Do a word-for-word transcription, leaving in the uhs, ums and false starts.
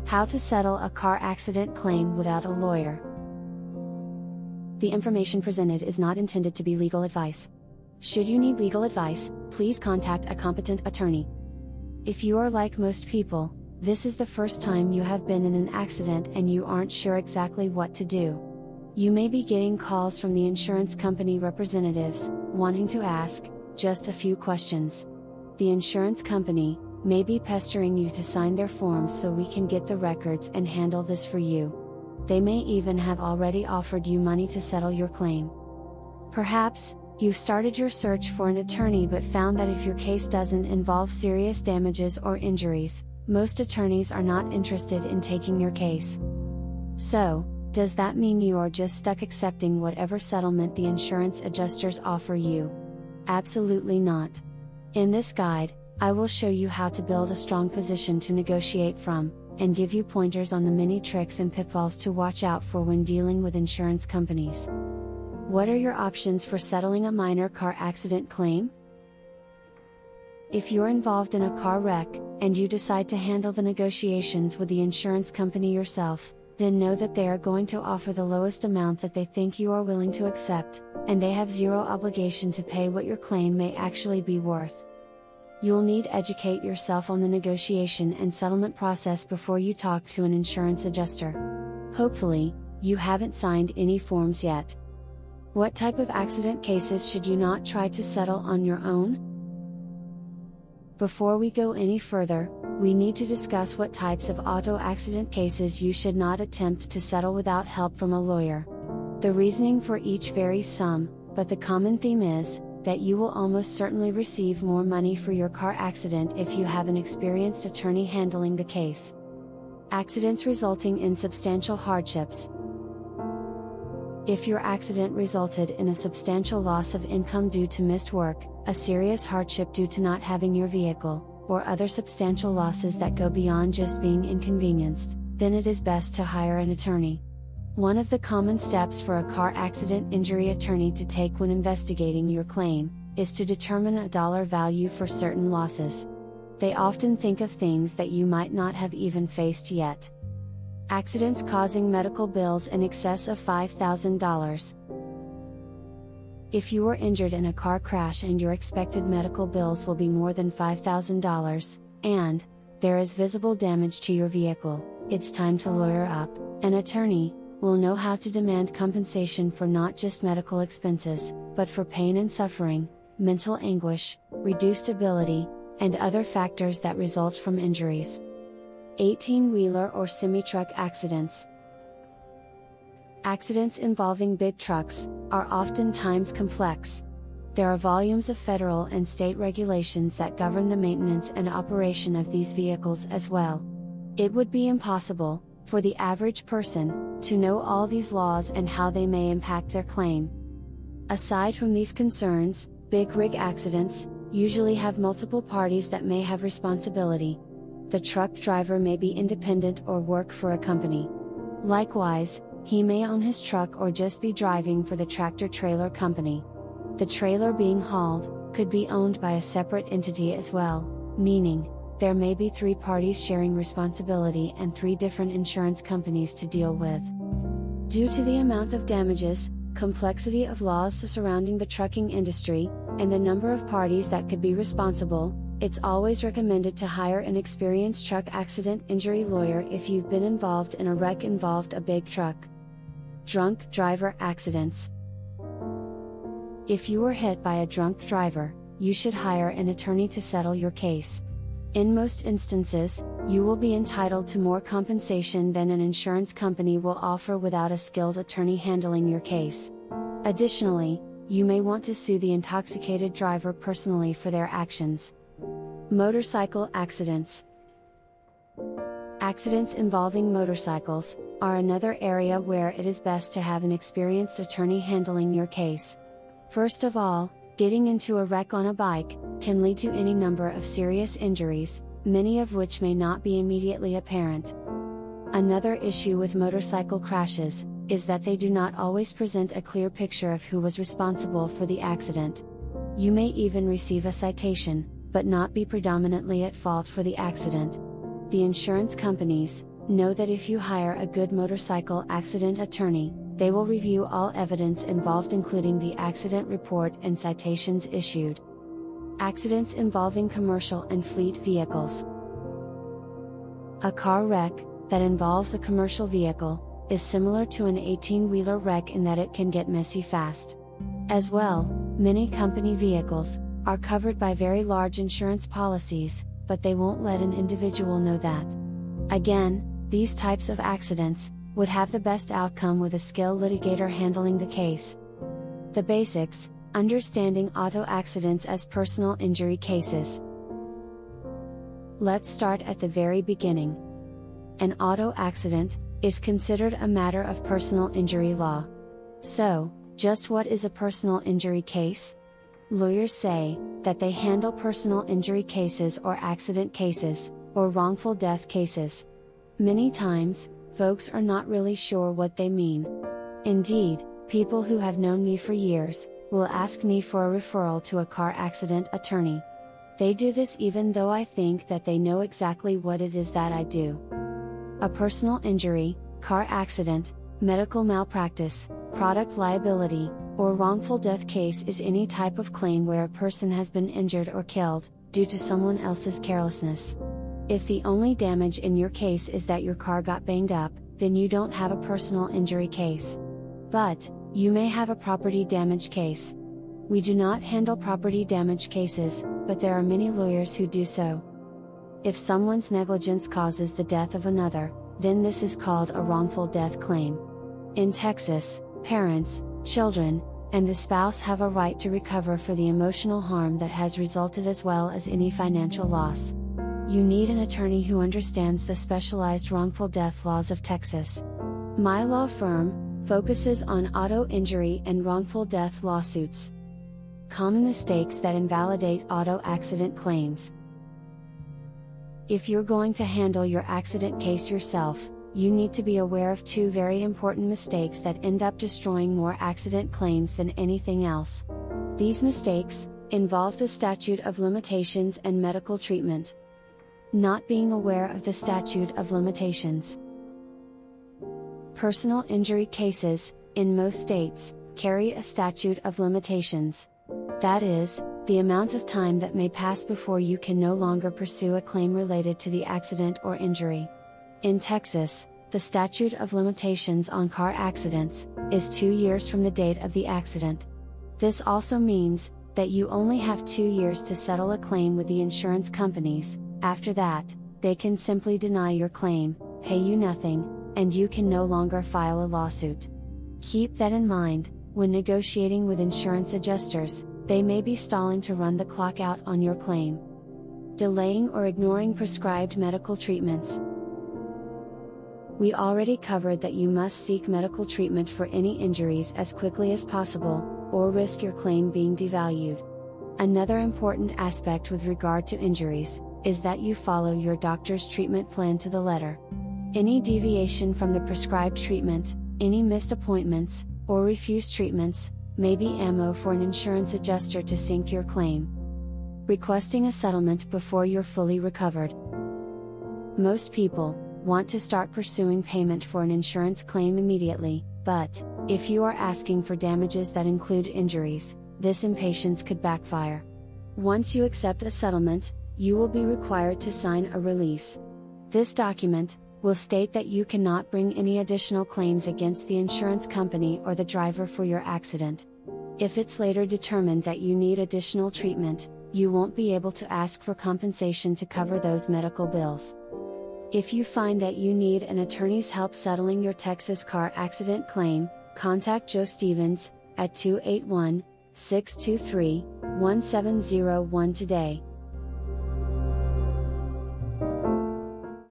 How to settle a car accident claim without a lawyer. The information presented is not intended to be legal advice. Should you need legal advice, please contact a competent attorney. If you are like most people, this is the first time you have been in an accident and you aren't sure exactly what to do. You may be getting calls from the insurance company representatives, wanting to ask just a few questions. The insurance company may be pestering you to sign their forms so we can get the records and handle this for you. They may even have already offered you money to settle your claim. Perhaps, you've started your search for an attorney but found that if your case doesn't involve serious damages or injuries, most attorneys are not interested in taking your case. So, does that mean you are just stuck accepting whatever settlement the insurance adjusters offer you? Absolutely not. In this guide, I will show you how to build a strong position to negotiate from, and give you pointers on the many tricks and pitfalls to watch out for when dealing with insurance companies. What are your options for settling a minor car accident claim? If you're involved in a car wreck, and you decide to handle the negotiations with the insurance company yourself, then know that they are going to offer the lowest amount that they think you are willing to accept, and they have zero obligation to pay what your claim may actually be worth. You'll need to educate yourself on the negotiation and settlement process before you talk to an insurance adjuster. Hopefully, you haven't signed any forms yet. What type of accident cases should you not try to settle on your own? Before we go any further, we need to discuss what types of auto accident cases you should not attempt to settle without help from a lawyer. The reasoning for each varies some, but the common theme is that you will almost certainly receive more money for your car accident if you have an experienced attorney handling the case. Accidents resulting in substantial hardships. If your accident resulted in a substantial loss of income due to missed work, a serious hardship due to not having your vehicle, or other substantial losses that go beyond just being inconvenienced, then it is best to hire an attorney. One of the common steps for a car accident injury attorney to take when investigating your claim, is to determine a dollar value for certain losses. They often think of things that you might not have even faced yet. Accidents causing medical bills in excess of five thousand dollars. If you were injured in a car crash and your expected medical bills will be more than five thousand dollars, and there is visible damage to your vehicle, it's time to lawyer up. An attorney will know how to demand compensation for not just medical expenses, but for pain and suffering, mental anguish, reduced ability, and other factors that result from injuries. eighteen-wheeler or semi-truck accidents. Accidents involving big trucks are oftentimes complex. There are volumes of federal and state regulations that govern the maintenance and operation of these vehicles as well. It would be impossible for the average person to know all these laws and how they may impact their claim. Aside from these concerns, big rig accidents usually have multiple parties that may have responsibility. The truck driver may be independent or work for a company. Likewise, he may own his truck or just be driving for the tractor-trailer company. The trailer being hauled could be owned by a separate entity as well, meaning there may be three parties sharing responsibility and three different insurance companies to deal with. Due to the amount of damages, complexity of laws surrounding the trucking industry, and the number of parties that could be responsible, it's always recommended to hire an experienced truck accident injury lawyer if you've been involved in a wreck involved a big truck. Drunk driver accidents. If you were hit by a drunk driver, you should hire an attorney to settle your case. In most instances, you will be entitled to more compensation than an insurance company will offer without a skilled attorney handling your case. Additionally, you may want to sue the intoxicated driver personally for their actions. Motorcycle accidents. Accidents involving motorcycles are another area where it is best to have an experienced attorney handling your case. First of all, getting into a wreck on a bike can lead to any number of serious injuries, many of which may not be immediately apparent. Another issue with motorcycle crashes is that they do not always present a clear picture of who was responsible for the accident. You may even receive a citation, but not be predominantly at fault for the accident. The insurance companies Know that if you hire a good motorcycle accident attorney, they will review all evidence involved, including the accident report and citations issued. Accidents involving commercial and fleet vehicles. A car wreck that involves a commercial vehicle is similar to an eighteen-wheeler wreck in that it can get messy fast. As well, many company vehicles are covered by very large insurance policies, but they won't let an individual know that. Again, these types of accidents would have the best outcome with a skilled litigator handling the case. The basics: understanding auto accidents as personal injury cases. Let's start at the very beginning. An auto accident is considered a matter of personal injury law. So, just what is a personal injury case? Lawyers say that they handle personal injury cases or accident cases, or wrongful death cases. Many times, folks are not really sure what they mean. Indeed, people who have known me for years will ask me for a referral to a car accident attorney. They do this even though I think that they know exactly what it is that I do. A personal injury, car accident, medical malpractice, product liability, or wrongful death case is any type of claim where a person has been injured or killed due to someone else's carelessness. If the only damage in your case is that your car got banged up, then you don't have a personal injury case. But, you may have a property damage case. We do not handle property damage cases, but there are many lawyers who do so. If someone's negligence causes the death of another, then this is called a wrongful death claim. In Texas, parents, children, and the spouse have a right to recover for the emotional harm that has resulted as well as any financial loss. You need an attorney who understands the specialized wrongful death laws of Texas. My law firm focuses on auto injury and wrongful death lawsuits. Common mistakes that invalidate auto accident claims. If you're going to handle your accident case yourself, you need to be aware of two very important mistakes that end up destroying more accident claims than anything else. These mistakes involve the statute of limitations and medical treatment. Not being aware of the statute of limitations. Personal injury cases, in most states, carry a statute of limitations. That is, the amount of time that may pass before you can no longer pursue a claim related to the accident or injury. In Texas, the statute of limitations on car accidents is two years from the date of the accident. This also means that you only have two years to settle a claim with the insurance companies. After that, they can simply deny your claim, pay you nothing, and you can no longer file a lawsuit. Keep that in mind when negotiating with insurance adjusters. They may be stalling to run the clock out on your claim. Delaying or ignoring prescribed medical treatments. We already covered that you must seek medical treatment for any injuries as quickly as possible, or risk your claim being devalued. Another important aspect with regard to injuries is that you follow your doctor's treatment plan to the letter. Any deviation from the prescribed treatment, any missed appointments, or refused treatments, may be ammo for an insurance adjuster to sink your claim. Requesting a settlement before you're fully recovered. Most people want to start pursuing payment for an insurance claim immediately, but if you are asking for damages that include injuries, this impatience could backfire. Once you accept a settlement, you will be required to sign a release. This document will state that you cannot bring any additional claims against the insurance company or the driver for your accident. If it's later determined that you need additional treatment, you won't be able to ask for compensation to cover those medical bills. If you find that you need an attorney's help settling your Texas car accident claim, contact Joe Stevens at two eight one, six two three, one seven zero one today.